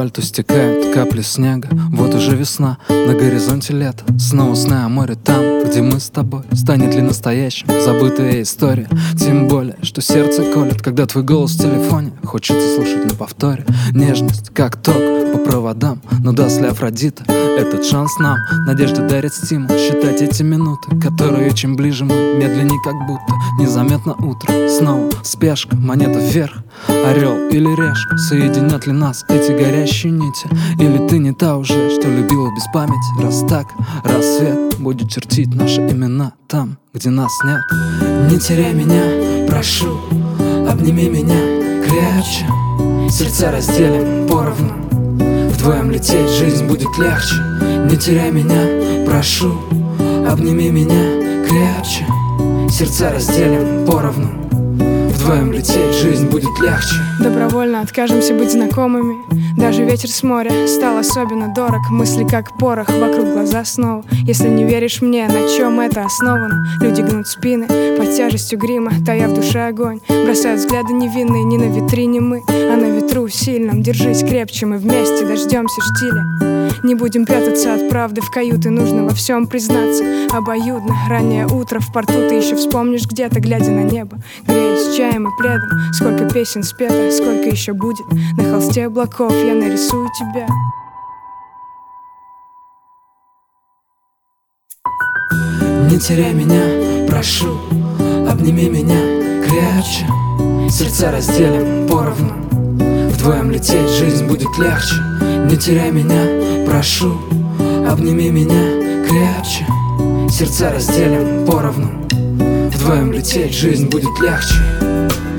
асфальту стекают капли снега. Вот уже весна, на горизонте лето. Снова сны о море там, где мы с тобой. Станет ли настоящим забытая история? Тем более, что сердце колет, когда твой голос в телефоне хочется слушать на повторе. Нежность, как ток по проводам. Но даст ли Афродита этот шанс нам? Надежда дарит стимул считать эти минуты, которые чем ближе мы, медленнее как будто. Незаметно утро, снова спешка, монета вверх. Орел или решка, соединят ли нас эти горящие нити? Или ты не та уже, что любила без памяти? Раз так, рассвет будет чертить наши имена там, где нас нет. Не теряй меня, прошу, обними меня крепче. Сердца разделим поровну, вдвоем лететь жизнь будет легче. Не теряй меня, прошу, обними меня крепче. Сердца разделим поровну, вдвоем лететь жизнь будет легче. Добровольно откажемся быть знакомыми. Даже ветер с моря стал особенно дорог. Мысли как порох, вокруг глаза снова. Если не веришь мне, на чем это основано? Люди гнут спины под тяжестью грима, тая в душе огонь. Бросают взгляды невинные, не на витрине мы, а на ветру сильном. Держись крепче, мы вместе дождемся штиля. Не будем прятаться от правды, в каюты нужно во всем признаться. Обоюдно, раннее утро в порту ты еще вспомнишь где-то, глядя на небо, греясь чаем и пледом. Сколько песен спето, сколько еще будет. На холсте облаков я нарисую тебя. Не теряй меня, прошу, обними меня крепче. Сердца разделим поровну, вдвоем лететь жизнь будет легче. Не теряй меня, прошу, обними меня крепче. Сердца разделим поровну, вдвоем лететь жизнь будет легче.